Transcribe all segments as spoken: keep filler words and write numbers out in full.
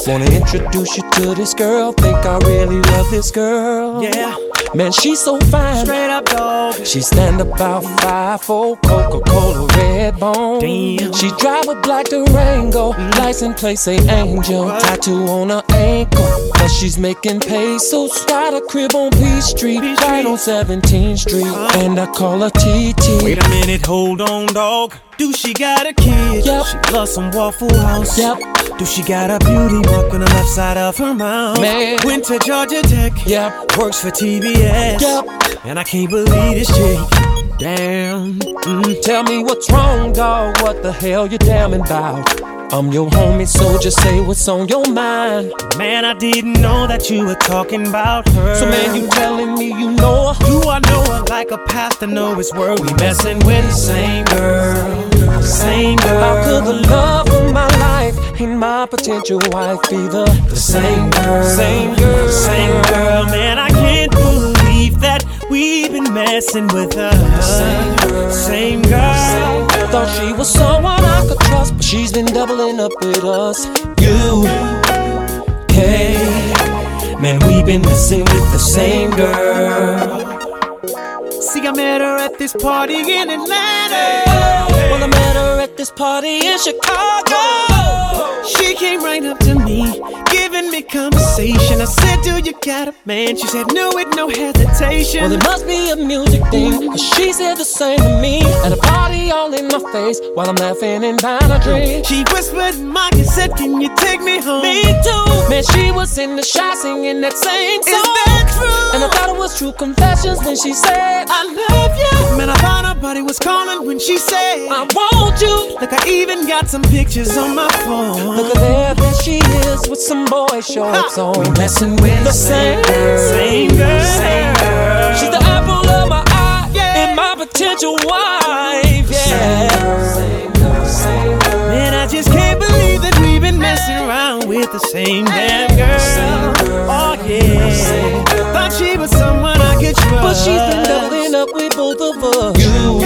Wanna introduce you to this girl. Think I really love this girl. Yeah. Man, she's so fine. Straight up dog. She stand about five four, Coca-Cola red bone. Damn. She drive a black Durango, license plate say Angel. What? Tattoo on her ankle, but she's making pesos. Got a crib on Peachtree, Peachtree. right on seventeenth Street, and I call her T T. Wait a minute, hold on, dog. Do she got a kid? Yep. She loves some Waffle House. Yep. Do she got a beauty mark on the left side of her mouth? Man. Went to Georgia Tech. Yep. Works for T B S. Yep. And I can't believe this chick. Damn. Mm. Tell me what's wrong, dog. What the hell you damning about? I'm your homie, so just say what's on your mind. Man, I didn't know that you were talking about her. So man, you telling me you know her? Do I know her like a pastor know his word? We messing with the same girl, same girl. How could the love of my life ain't my potential wife either? The same girl, Same girl, same girl. Man, I can't believe that we've been messing with her. Same girl, same girl. Same girl. Thought she was someone I could trust, but she's been doubling up with us. You, K, man, we've been messing with the same girl. See, I met her at this party in Atlanta. Well, I met her at this party in Chicago. She came right up to me, giving me conversation. I said, do you got a man? She said, no, with no hesitation. Well, it must be a music thing, cause she said the same to me. At a party all in my face, while I'm laughing and buying a drink. She whispered in my cassette, can you take me home? Me too. Man, she was in the shot singing that same song. Is that true? And I thought it was true confessions when she said, I love you. Man, I thought her body was calling when she said, I want you. look, I even got some pictures on my phone. Look at there, there she is with some boy shorts on. We messing with the same girl, same girl, same girl. She's the apple of my eye, Yeah. and my potential wife. Yeah. Same girl, same girl. Man, I just can't believe that we've been messing around with the same damn girl. Oh yeah. Thought she was someone I could trust. But she's been doubling up with both of us. You,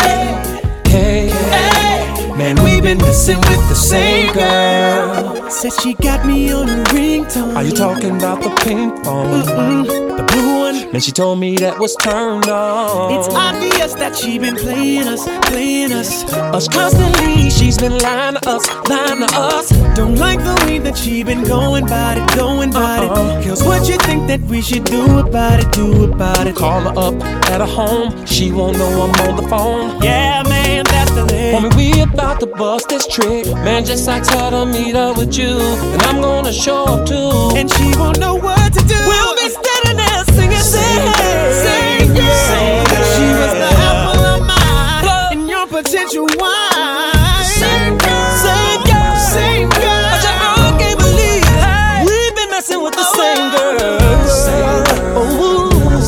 hey, hey, man, we've been messing with the same girl. Said she got me on a ringtone. Are you talking about the pink phone? Mm-mm, the blue one. Man, she told me that was turned on. It's obvious that she been playing us, playing us. Us constantly, she's been lying to us, lying to us. Don't like the way that she been going about it, going about Uh-uh. it. Girls, what you think that we should do about it, do about it? Call her up at her home, she won't know I'm on the phone. Yeah, man, that's the leg. Homie, we about to bust this trick. Man, just ask her to meet up with you, and I'm gonna show up too. And she won't know what to do. We'll be standing there singing, Same singing, girl, singing, same girl. She was the apple of my eye, and your potential wife. Same girl, same girl, Same girl. I just I can't believe it. We've been messing with the same girl. Same girl. Oh,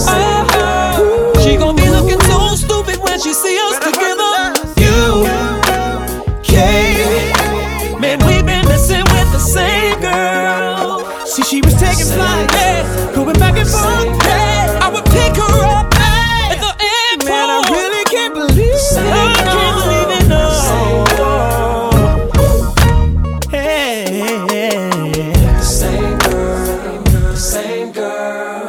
oh, she gon' be looking so stupid when she see us together. You, K, man, we've been messing with the same girl. See, she was taking flight, Yeah. going back and forth. Hey, I would pick her up at the airport. Man, I really can't believe it. I can't believe it, no. Hey, Same girl, same girl.